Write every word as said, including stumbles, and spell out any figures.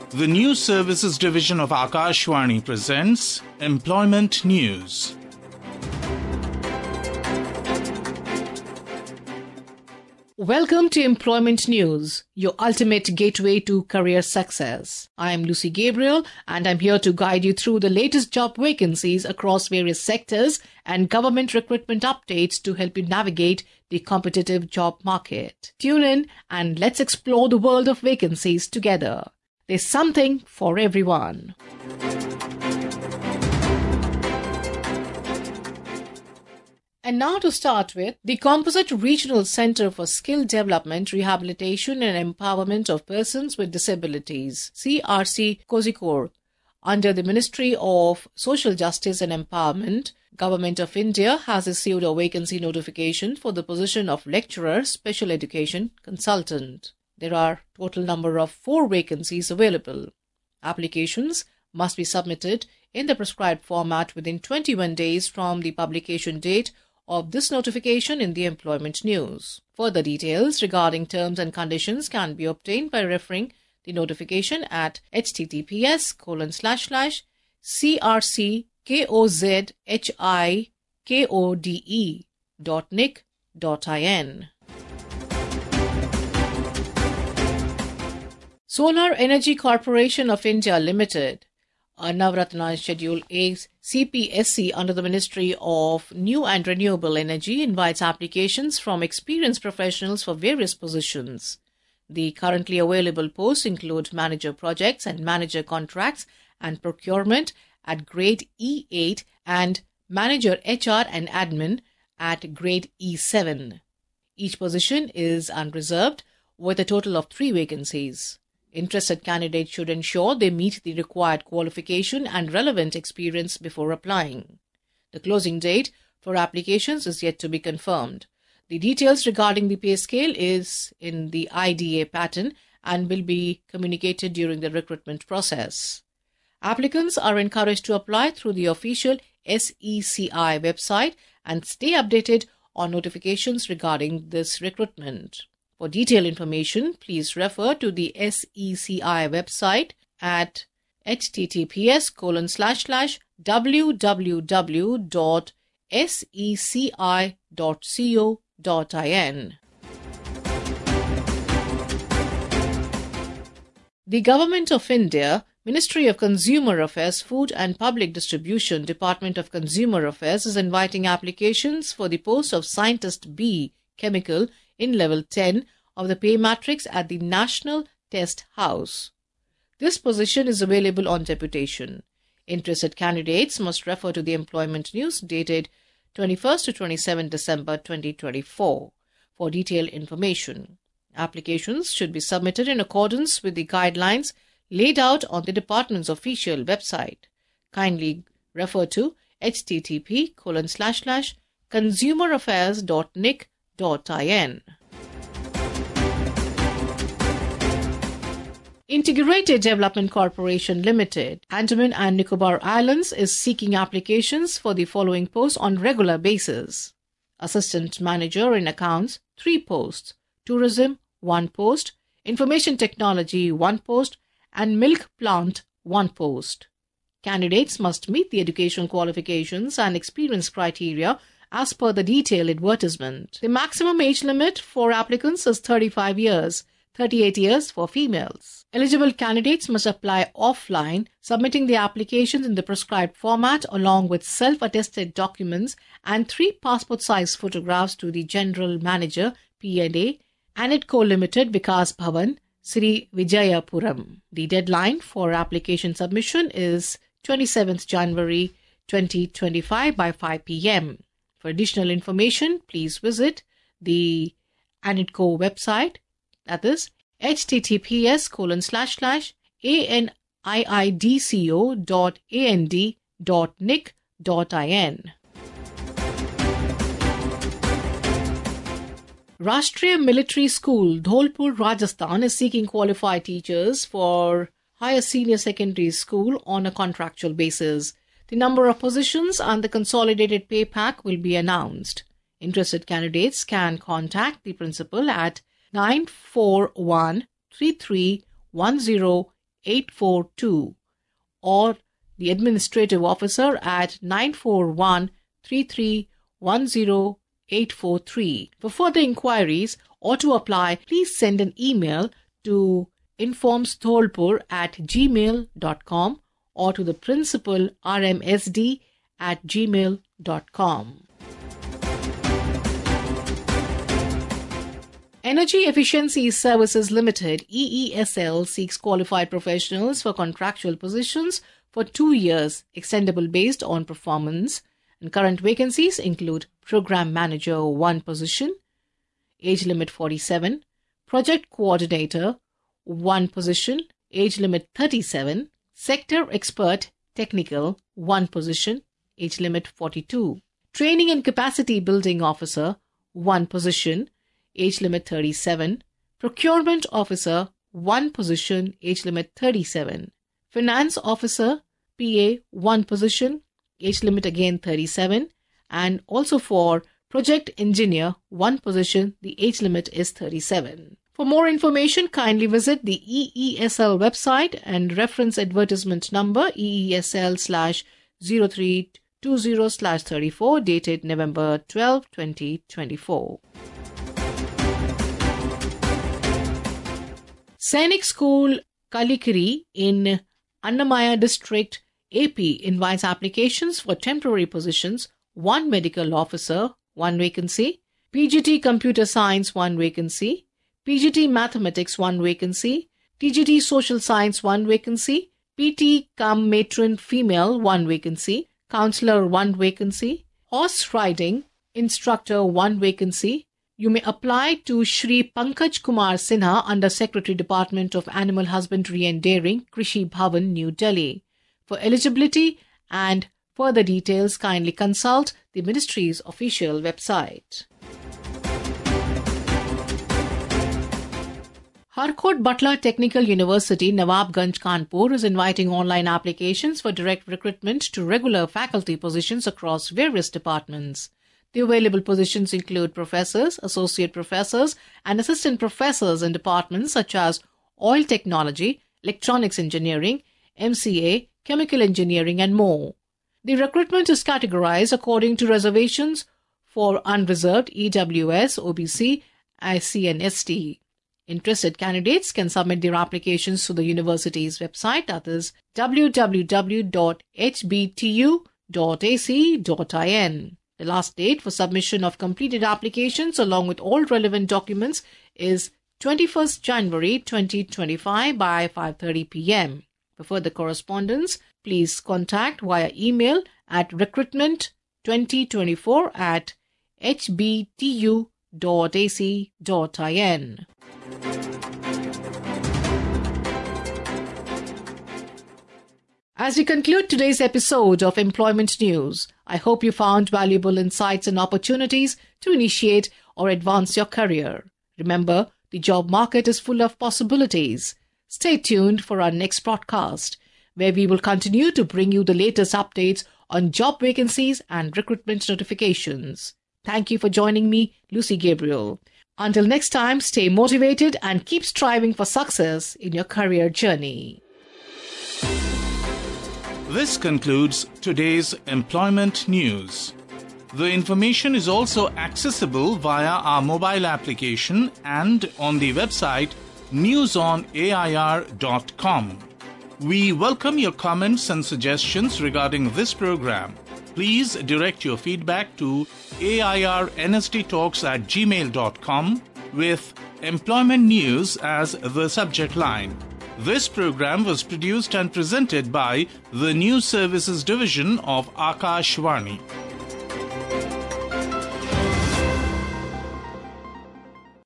The News Services Division of Akashvani presents Employment News. Welcome to Employment News, your ultimate gateway to career success. I am Lucy Gabriel and I'm here to guide you through the latest job vacancies across various sectors and government recruitment updates to help you navigate the competitive job market. Tune in and let's explore the world of vacancies together. There's something for everyone. And now to start with, the Composite Regional Center for Skill Development, Rehabilitation and Empowerment of Persons with Disabilities, C R C Kozhikode, under the Ministry of Social Justice and Empowerment, Government of India has issued a vacancy notification for the position of Lecturer Special Education Consultant. There are total number of four vacancies available. Applications must be submitted in the prescribed format within twenty-one days from the publication date of this notification in the Employment News. Further details regarding terms and conditions can be obtained by referring the notification at https colon slash slash crckozhikode dot nic dot in. Solar Energy Corporation of India Limited, a Navratna Schedule A C P S C under the Ministry of New and Renewable Energy, invites applications from experienced professionals for various positions. The currently available posts include Manager Projects and Manager Contracts and Procurement at Grade E eight and Manager H R and Admin at Grade E seven. Each position is unreserved with a total of three vacancies. Interested candidates should ensure they meet the required qualification and relevant experience before applying. The closing date for applications is yet to be confirmed. The details regarding the pay scale is in the I D A pattern and will be communicated during the recruitment process. Applicants are encouraged to apply through the official S E C I website and stay updated on notifications regarding this recruitment. For detailed information, please refer to the S E C I website at https colon slash slash www dot seci dot co dot in. The Government of India, Ministry of Consumer Affairs, Food and Public Distribution, Department of Consumer Affairs is inviting applications for the post of Scientist B Chemical in Level ten of the pay matrix at the National Test House. This position is available on deputation. Interested candidates must refer to the Employment News dated twenty-first to twenty-seventh December twenty twenty-four for detailed information. Applications should be submitted in accordance with the guidelines laid out on the department's official website. Kindly refer to http colon slash slash consumeraffairs dot nic dot in. Integrated Development Corporation Limited, Andaman and Nicobar Islands is seeking applications for the following posts on regular basis. Assistant Manager in Accounts, three posts. Tourism, one post. Information Technology, one post. And Milk Plant, one post. Candidates must meet the education qualifications and experience criteria as per the detailed advertisement. The maximum age limit for applicants is thirty-five years, thirty-eight years for females. Eligible candidates must apply offline, submitting the applications in the prescribed format along with self-attested documents and three passport-size photographs to the General Manager, P and A, Anitco Limited, Vikas Bhavan, Sri Vijayapuram. The deadline for application submission is twenty-seventh January twenty twenty-five by five p m For additional information, please visit the Anitco website, that is https colon slash slash aniidco dot and dot nic dot in. Rashtriya Military School, Dholpur, Rajasthan is seeking qualified teachers for higher senior secondary school on a contractual basis. The number of positions and the consolidated pay pack will be announced. Interested candidates can contact the principal at nine four one, three three one zero eight four two or the administrative officer at nine four one, three three one zero eight four three. For further inquiries or to apply, please send an email to informstolpur at gmail dot com or to the principal R M S D at gmail dot com. Energy Efficiency Services Limited E E S L seeks qualified professionals for contractual positions for two years, extendable based on performance. And current vacancies include Program Manager one position, age limit forty-seven, Project Coordinator one position, age limit thirty-seven, Sector Expert Technical one position, age limit forty-two, Training and Capacity Building Officer one position, age limit thirty-seven, Procurement Officer one position, age limit thirty-seven, Finance Officer P A one position, age limit again thirty-seven, and also for Project Engineer one position, the age limit is thirty-seven. For more information, kindly visit the E E S L website and reference advertisement number E E S L slash zero three two zero slash thirty-four dated November twelfth, twenty twenty-four. Sainik School Kalikiri in Annamaya District, A P invites applications for temporary positions, one medical officer, one vacancy, P G T Computer Science, one vacancy, P G T Mathematics, one vacancy, T G T Social Science, one vacancy, P T cum Matron Female, one vacancy, Counselor, one vacancy, Horse Riding Instructor, one vacancy. You may apply to Shri Pankaj Kumar Sinha, Under Secretary, Department of Animal Husbandry and Dairying, Krishi Bhavan, New Delhi. For eligibility and further details, kindly consult the Ministry's official website. Harkot Butler Technical University, Nawabganj, Kanpur is inviting online applications for direct recruitment to regular faculty positions across various departments. The available positions include professors, associate professors, and assistant professors in departments such as oil technology, electronics engineering, M C A, chemical engineering, and more. The recruitment is categorized according to reservations for unreserved, E W S, O B C, I C, and S T. Interested candidates can submit their applications to the university's website, that is w w w dot h b t u dot a c dot i n. The last date for submission of completed applications along with all relevant documents is twenty-first January twenty twenty-five by five thirty p m For further correspondence, please contact via email at recruitment twenty twenty-four at h b t u dot a c dot i n. As we conclude today's episode of Employment News, I hope you found valuable insights and opportunities to initiate or advance your career. Remember, the job market is full of possibilities. Stay tuned for our next broadcast, where we will continue to bring you the latest updates on job vacancies and recruitment notifications. Thank you for joining me, Lucy Gabriel. Until next time, stay motivated and keep striving for success in your career journey. This concludes today's Employment News. The information is also accessible via our mobile application and on the website news on a i r dot com. We welcome your comments and suggestions regarding this program. Please direct your feedback to airnsdtalks at gmail dot com with Employment News as the subject line. This program was produced and presented by the News Services Division of Akashvani.